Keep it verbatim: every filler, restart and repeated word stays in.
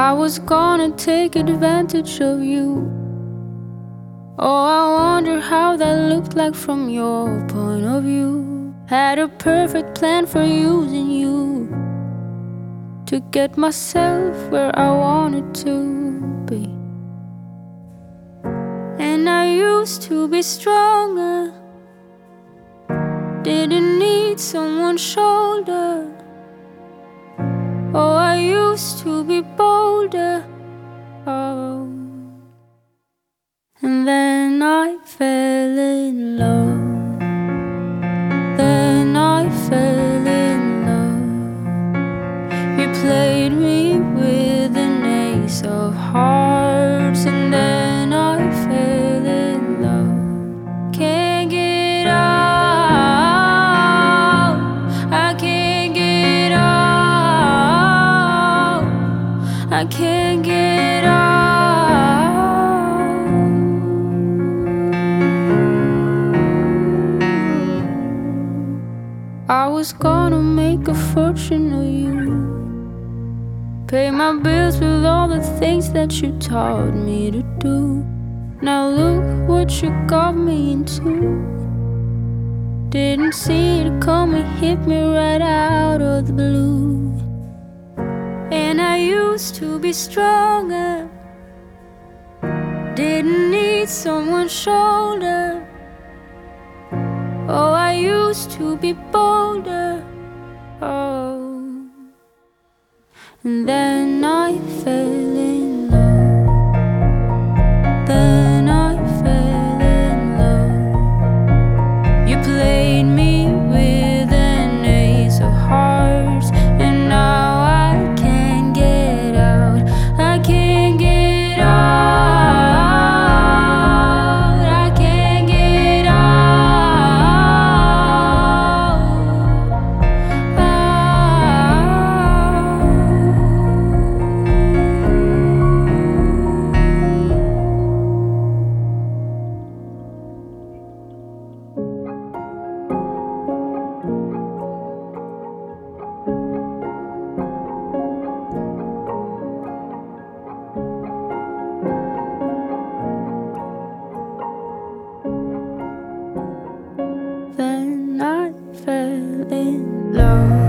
I was gonna take advantage of you. Oh, I wonder how that looked like from your point of view. Had a perfect plan for using you to get myself where I wanted to be. And I used to be stronger, didn't need someone's shoulder. Oh, I used to be bolder. Oh, and then I fell in love. Then I fell in love. You played me with an ace of hearts, and then I fell in love. Can't get out, I can't get out, I can't get out. I was gonna make a fortune of you, pay my bills with all the things that you taught me to do. Now look what you got me into. Didn't see it coming, hit me right out of the blue. And I used to be stronger, didn't need someone's shoulder. Oh, I used to be bolder. Oh, and then I fell in love. Then I fell in love. You played me with an ace of hearts, and now I can't get out. I can't get out. I can't get out. Then I fell in love.